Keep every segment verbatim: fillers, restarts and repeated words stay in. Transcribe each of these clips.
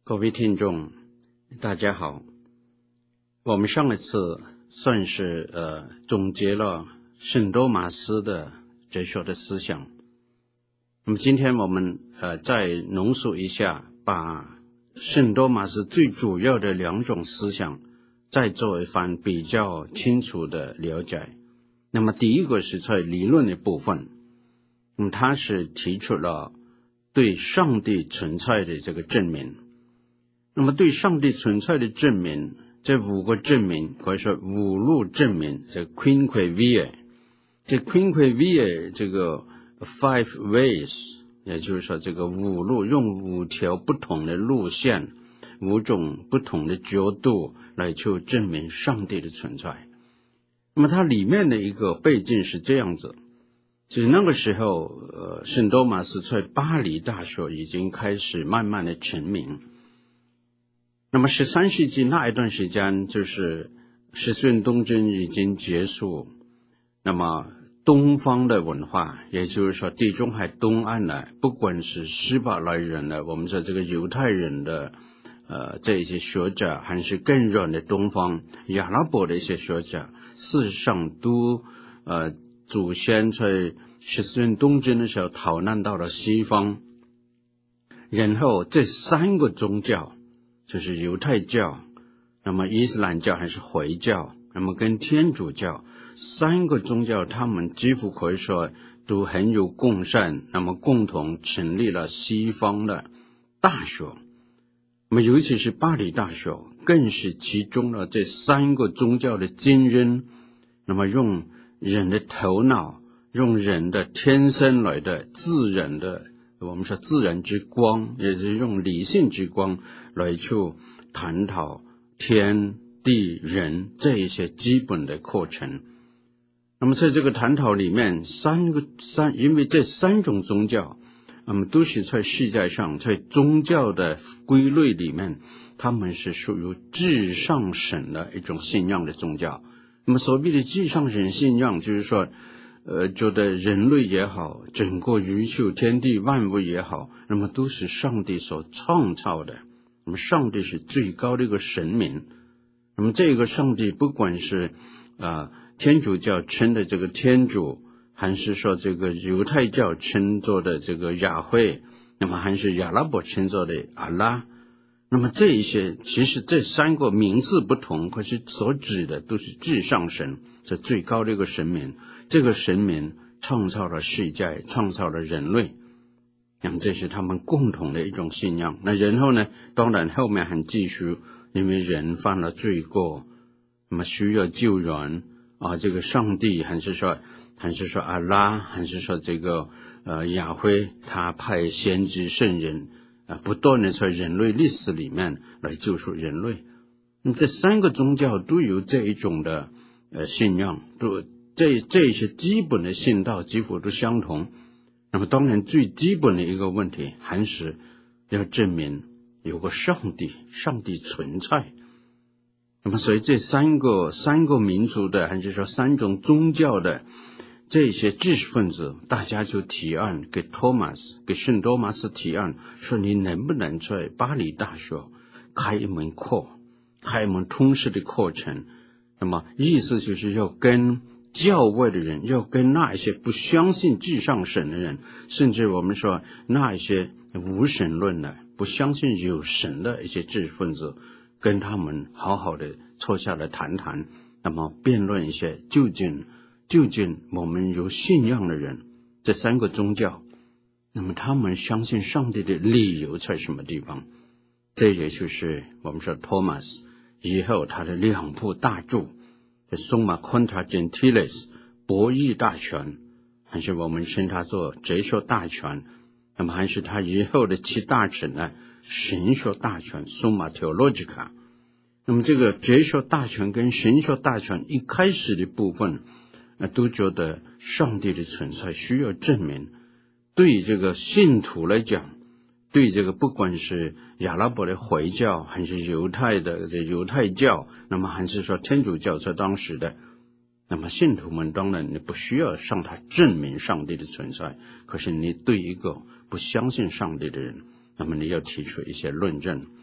各位听众大家好，我们上一次算是呃总结了圣多马斯的哲学的思想，那么今天我们呃再浓缩一下，把圣多马斯最主要的两种思想再做一番比较清楚的了解。那么第一个是在理论的部分，那么他是提出了对上帝存在的这个证明。那么对上帝存在的证明，这五个证明或者说五路证明，这 quinque via， 这 quinque via 这个 five ways， 也就是说这个五路，用五条不同的路线，五种不同的角度来去证明上帝的存在。那么它里面的一个背景是这样子，就是那个时候呃，圣多马斯在巴黎大学已经开始慢慢的成名。那么十三世纪那一段时间，就是十字军东征已经结束，那么东方的文化，也就是说地中海东岸的，不管是希伯来人的，我们说这个犹太人的呃这一些学者，还是更远的东方亚拉伯的一些学者，事实上都呃祖先在十字军东征的时候逃难到了西方，然后这三个宗教，就是犹太教，那么伊斯兰教还是回教，那么跟天主教三个宗教，他们几乎可以说都很有共善，那么共同成立了西方的大学。那么尤其是巴黎大学更是集中了这三个宗教的精英，那么用人的头脑，用人的天生来的自然的，我们说自然之光，也是用理性之光来去探讨天地人这一些基本的课程。那么在这个探讨里面，三个三，因为这三种宗教，那么都是在世界上，在宗教的规律里面，他们是属于至上神的一种信仰的宗教。那么所谓的至上神信仰，就是说呃，觉得人类也好，整个宇宙天地万物也好，那么都是上帝所创造的。那么上帝是最高的一个神明。那么这个上帝，不管是呃天主教称的这个天主，还是说这个犹太教称作的这个雅慧，那么还是阿拉伯称作的阿拉，那么这一些其实这三个名字不同，可是所指的都是至上神，是最高的一个神明。这个神明创造了世界，创造了人类，那么这是他们共同的一种信仰。那然后呢，当然后面还继续，因为人犯了罪过，那么需要救人啊，这个上帝还是说还是说阿拉，还是说这个呃雅辉，他派先知圣人啊，不断的在人类历史里面来救赎人类。那么这三个宗教都有这一种的呃信仰，都这这些基本的信道几乎都相同。那么当然最基本的一个问题，还是要证明有个上帝，上帝存在。那么所以这三个三个民族的，还是说三种宗教的这些知识分子，大家就提案给托马斯，给圣多马斯提案，说你能不能在巴黎大学开一门课，开一门通识的课程。那么意思就是要跟教会的人，要跟那一些不相信至上神的人，甚至我们说那一些无神论的，不相信有神的一些知识分子，跟他们好好的坐下来谈谈，那么辩论一些究竟究竟我们有信仰的人，这三个宗教，那么他们相信上帝的理由在什么地方。这也就是我们说托马斯以后他的两部大著，Summa Contra Gentiles 博弈大全，还是我们称它做哲学大全，那么还是他以后的七大成呢，神学大全 Summa Theologica。 那么这个哲学大全跟神学大全一开始的部分，呃、都觉得上帝的存在需要证明。对这个信徒来讲，对这个不管是亚拉伯的回教，还是犹太的这犹太教，那么还是说天主教在当时的，那么信徒们当然你不需要向他证明上帝的存在，可是你对一个不相信上帝的人，那么你要提出一些论证。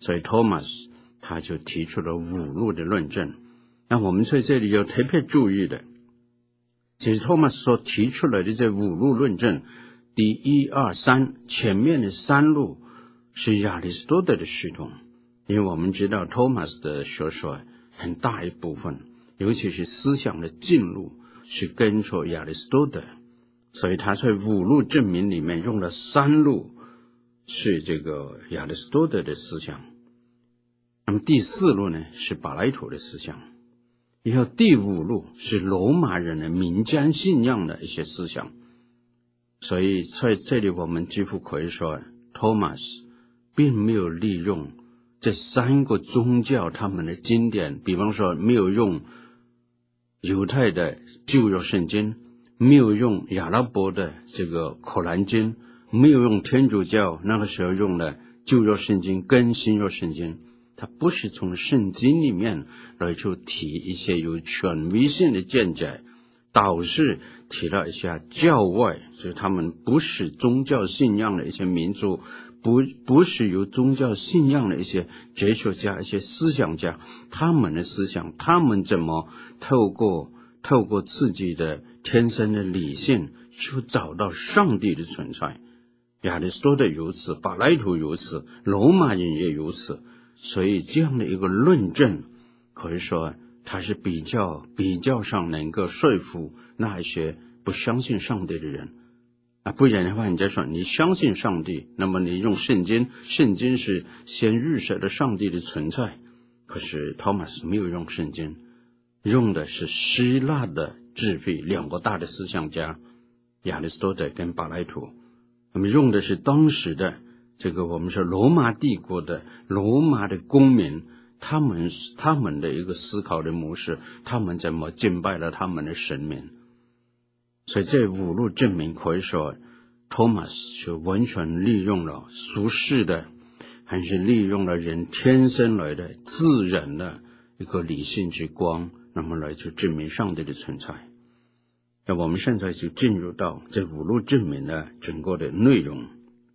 所以 Thomas 他就提出了五路的论证。那我们在这里要特别注意的，其实 Thomas 所提出来的这五路论证，第一二三前面的三路是亚里士多德的系统，因为我们知道 Thomas 的学说很大一部分，尤其是思想的进入是跟着亚里士多德，所以他在五路证明里面用了三路是这个亚里士多德的思想，那么第四路呢是柏拉图的思想，然后第五路是罗马人的民间信仰的一些思想。所以在这里我们几乎可以说 Thomas 并没有利用这三个宗教他们的经典，比方说没有用犹太的旧约圣经，没有用亚拉伯的这个可兰经，没有用天主教那个时候用的旧约圣经跟新约圣经，他不是从圣经里面来去提一些有权威性的见解，倒是提了一下教外，就是他们不是宗教信仰的一些民族，不不是由宗教信仰的一些哲学家、一些思想家，他们的思想，他们怎么透过透过自己的天生的理性去找到上帝的存在。亚里士多德如此，柏拉图如此，罗马人也如此，所以这样的一个论证可以说它是比较比较上能够说服那一些不相信上帝的人啊，不然的话，人家说你相信上帝，那么你用圣经，圣经是先预设的上帝的存在。可是托马斯没有用圣经，用的是希腊的智慧，两个大的思想家亚里士多德跟柏拉图，那么用的是当时的这个我们说罗马帝国的罗马的公民，他们他们的一个思考的模式，他们怎么敬拜了他们的神明。所以这五路证明可以说 Thomas 就完全利用了俗世的，还是利用了人天生来的自然的一个理性之光，那么来去证明上帝的存在。那我们现在就进入到这五路证明的整个的内容。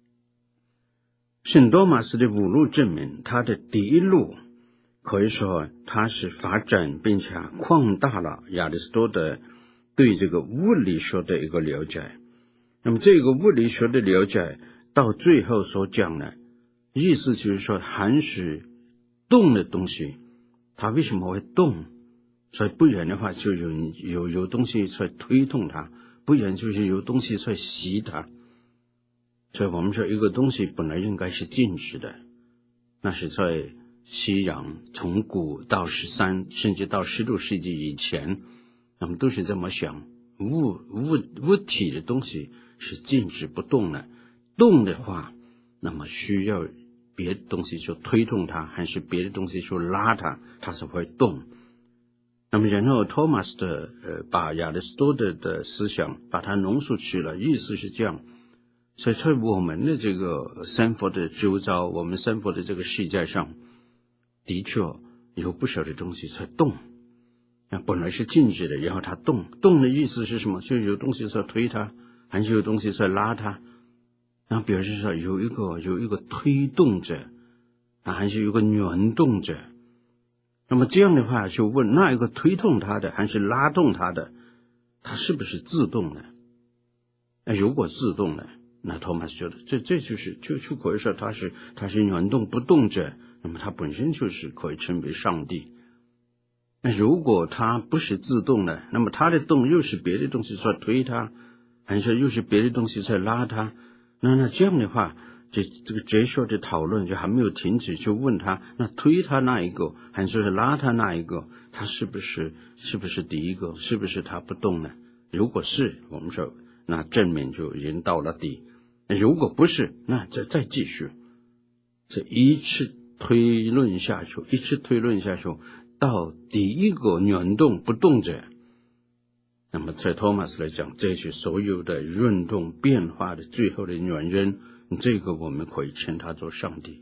圣多马斯的五路证明，它的第一路可以说它是发展并且扩大了亚里士多德对这个物理学的一个了解。那么这个物理学的了解到最后所讲的意思就是说，凡是动的东西它为什么会动，所以不然的话就有有有东西在推动它，不然就是有东西在吸它。所以我们说一个东西本来应该是静止的，那是在西洋从古到十三甚至到十六世纪以前，那么都是这么想，物物物体的东西是静止不动的，动的话那么需要别的东西去推动它，还是别的东西去拉它，它才会动。那么然后托马斯的呃把亚里士多德的思想把它浓缩去了，意思是这样。所以在我们的这个生活的周遭，我们生活的这个世界上，的确有不少的东西在动，那本来是静止的，然后它动，动的意思是什么？就有东西在推它，还是有东西在拉它，然后表示说有一个有一个推动者啊，还是有个原动者。那么这样的话就问，那一个推动它的还是拉动它的，它是不是自动的？那如果自动的，那托马斯觉得这这就是就就可以说它是它是原动不动者，那么它本身就是可以称为上帝。那如果它不是自动的，那么它的动又是别的东西在推它，还是又是别的东西在拉它，那那这样的话，这这个哲学的讨论就还没有停止，就问他，那推他那一个还是拉他那一个，他是不是是不是第一个，是不是他不动呢？如果是，我们说那证明就已经到了底，如果不是，那再再继续，这一次推论下去，一次推论下去，到第一个原动不动者，那么在托马斯来讲，这是所有的运动变化的最后的原因，这个我们可以称它做上帝。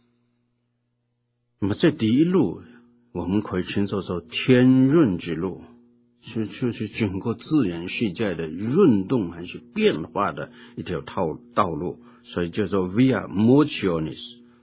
那么这第一路我们可以称作做天运之路，是就是整个自然世界的运动还是变化的一条道道路，所以叫做 via motionis，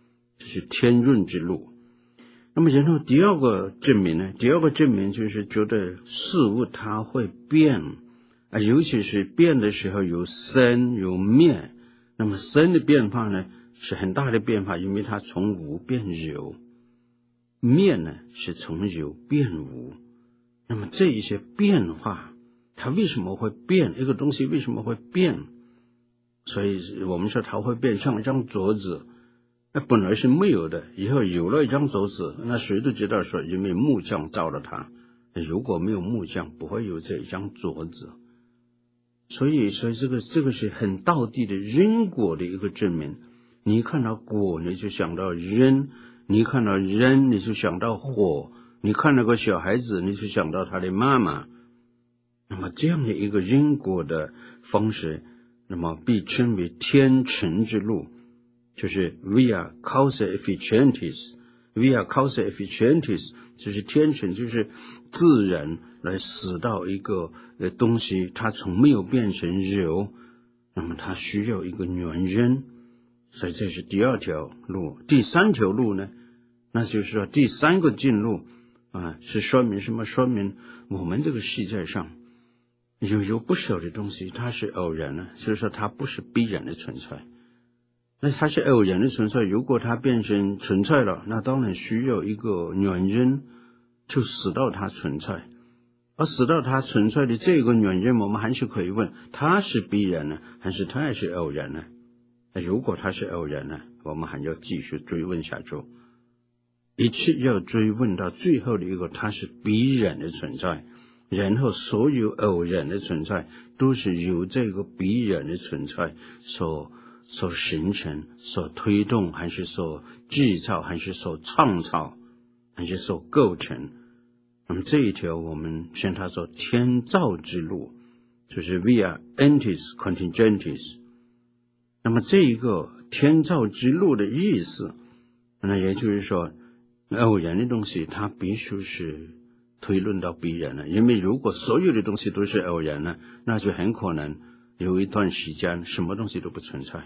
是天润之路。那么然后第二个证明呢，第二个证明就是觉得事物它会变啊，尤其是变的时候有生有灭。那么生的变化呢是很大的变化，因为它从无变有，灭呢是从有变无。那么这一些变化它为什么会变，一个东西为什么会变，所以我们说它会变，像一张桌子，那本来是没有的，以后有了一张桌子，那谁都知道说因为木匠造了它，如果没有木匠不会有这一张桌子。所以所以这个这个是很道地的因果的一个证明。你看到果你就想到人，你看到人你就想到火，你看到个小孩子你就想到他的妈妈。那么这样的一个因果的方式，那么被称为天成之路，就是 via causa efficientis via causa efficientis 就是天成，就是自然来使到一个呃东西它从没有变成有，那么它需要一个原因。所以这是第二条路。第三条路呢，那就是说第三个进路啊，是说明什么？说明我们这个世界上有有不少的东西它是偶然的，所以说它不是必然的存在。那它是偶然的存在，如果它变成存在了，那当然需要一个原因就使到它存在。而使到它存在的这个原因，我们还是可以问，它是必然呢，还是它也是偶然呢？如果它是偶然呢，我们还要继续追问下去，一切要追问到最后的一个，它是必然的存在，然后所有偶然的存在都是由这个必然的存在所所形成、所推动，还是所制造，还是所创造，还是所构成。那么这一条我们称它做天造之路，就是 via entis contingentis。那么这一个天造之路的意思，那也就是说偶然的东西它必须是推论到必然的，因为如果所有的东西都是偶然的，那就很可能有一段时间什么东西都不存在。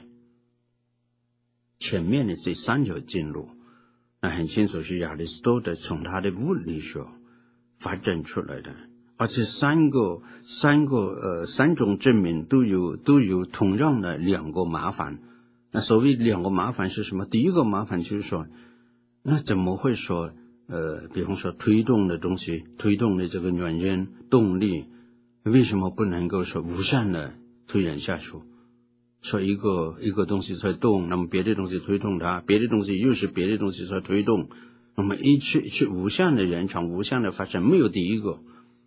前面的这三条进路，那很清楚是亚里士多德从他的物理学发展出来的，而且三个三个呃三种证明都有都有同样的两个麻烦。那所谓两个麻烦是什么？第一个麻烦就是说，那怎么会说呃比方说推动的东西，推动的这个原因动力，为什么不能够说无限的推演下去？说一个一个东西在动，那么别的东西推动它，别的东西又是别的东西在推动，那么一去去无限的延长，无限的发生，没有第一个。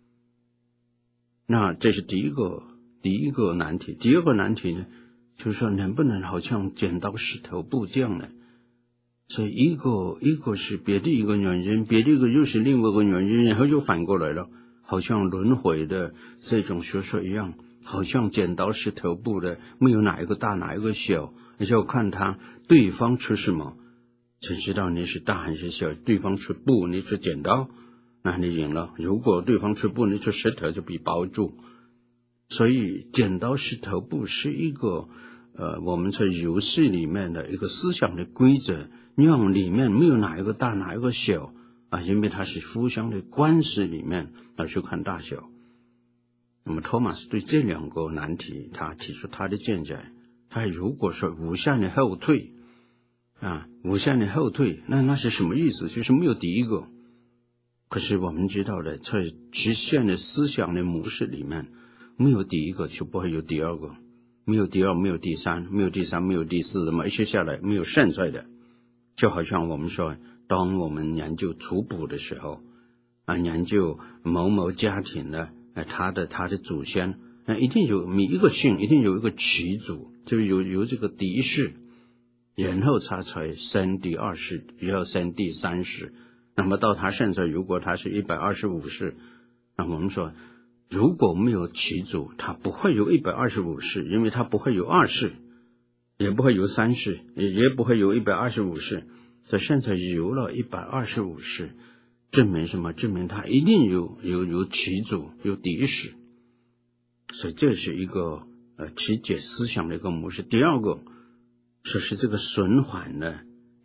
那这是第一个第一个难题。第二个难题呢，就是说能不能好像剪刀石头布这样的，所以一个一个是别的一个原因，别的一个又是另外一个原因，然后又反过来了，好像轮回的这种学说一样，好像剪刀石头布的，没有哪一个大哪一个小，要看他对方出什么才知道你是大还是小。对方出布，你出剪刀，那你赢了；如果对方出布，你出石头，就被包住。所以剪刀石头布是一个呃我们在游戏里面的一个思想的规则，让里面没有哪一个大哪一个小啊，因为它是互相的关系里面来去看大小。那么托马斯对这两个难题他提出他的见解，他如果说无限的后退啊，无限的后退，那那是什么意思？就是没有第一个。可是我们知道的，在直线的思想的模式里面，没有第一个就不会有第二个，没有第二，没有第三，没有第三，没有第四，那么一切下来没有现在的。就好像我们说，当我们研究图谱的时候啊，研究某某家庭的啊，他的他的祖先，那一定有每一个姓一定有一个始祖，就有有这个第一世，然后他才生第二世，然后生第三世。那么到他现在，如果他是一百二十五世，那我们说如果没有始祖，他不会有一百二十五世，因为他不会有二世，也不会有三世，也也不会有一百二十五世。所以现在有了一百二十五世，证明什么？证明他一定有有有始祖，有第一世。所以这是一个呃理解思想的一个模式。第二个，说是这个循环的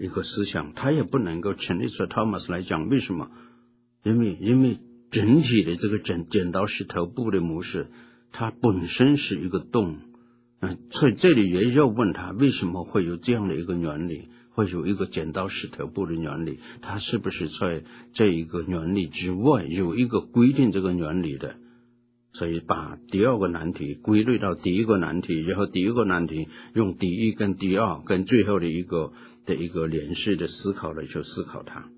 一个思想，他也不能够成立出 Thomas 来讲。为什么？因为因为整体的这个剪剪刀石头布的模式，它本身是一个洞，嗯，所以这里也要问他为什么会有这样的一个原理，会有一个剪刀石头布的原理，它是不是在这一个原理之外有一个规定这个原理的？所以把第二个难题归类到第一个难题，然后第一个难题用第一跟第二跟最后的一个的一个连续的思考来去思考它。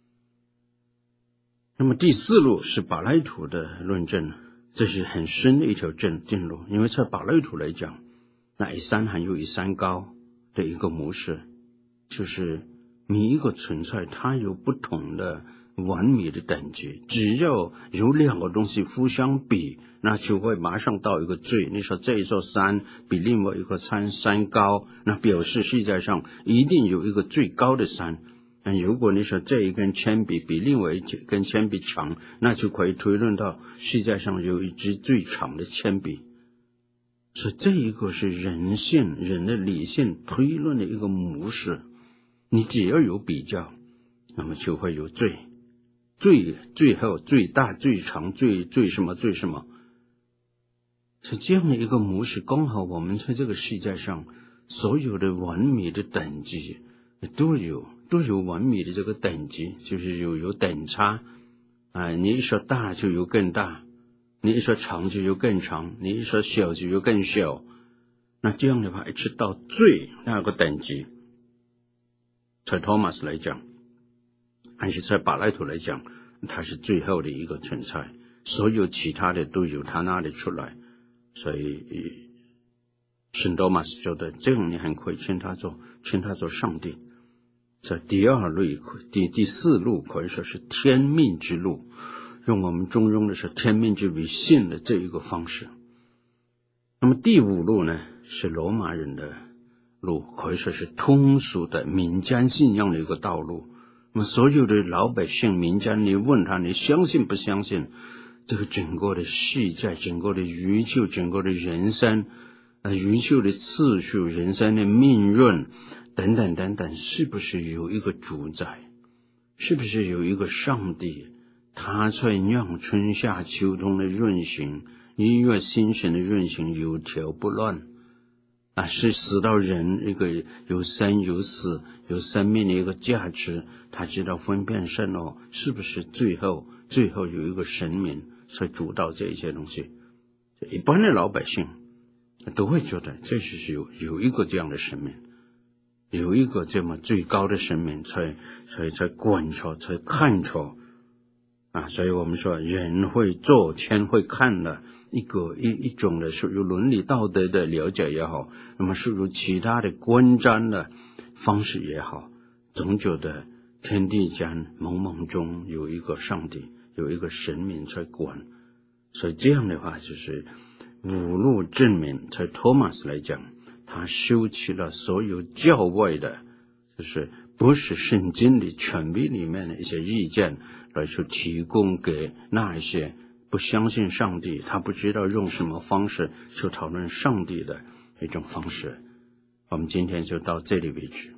那么第四路是柏拉图的论证，这是很深的一条正正路，因为在柏拉图来讲，那一山还有一山高的一个模式，就是每一个存在它有不同的完美的等级，只要有两个东西互相比，那就会马上到一个最。你说这一座山比另外一个山山高，那表示世界上一定有一个最高的山。如果你说这一根铅笔比另外一根铅笔长，那就可以推论到世界上有一支最长的铅笔。所以这一个是人性人的理性推论的一个模式，你只要有比较，那么就会有最最最后最大最长最最什么最什么。是这样的一个模式，刚好我们在这个世界上所有的完美的等级都有都有完美的这个等级，就是有有等差啊，你一说大就有更大，你一说长就有更长，你一说小就有更小。那这样的话一直到最那个等级，在托马斯来讲还是在柏拉图来讲，它是最后的一个存在，所有其他的都由他那里出来。所以圣多马斯觉得这样你很可以称他做称他做上帝。在第二路第第四路可以说是天命之路，用我们中庸的是天命之为信的这一个方式。那么第五路呢，是罗马人的路，可以说是通俗的民间信仰的一个道路。那么所有的老百姓民间，你问他你相信不相信这个整个的世界，整个的宇宙，整个的人生，呃，宇宙的次序，人生的命运等等等等，是不是有一个主宰？是不是有一个上帝？他在让春夏秋冬的运行，一月星辰的运行有条不乱啊，是使到人一个有生有死有生命的一个价值，他知道分辨善恶，是不是最后最后有一个神明在主导这一些东西？一般的老百姓都会觉得这是有有一个这样的神明，有一个这么最高的神明才才才观察才看察啊，所以我们说人会做天会看的一个一一种的属于伦理道德的了解也好，那么属于其他的观瞻的方式也好，总觉得天地间茫茫中有一个上帝，有一个神明在管。所以这样的话就是五路证明，在托马斯来讲，他收起了所有教外的，就是不是圣经的权威里面的一些意见，来去提供给那一些不相信上帝，他不知道用什么方式去讨论上帝的一种方式。我们今天就到这里为止。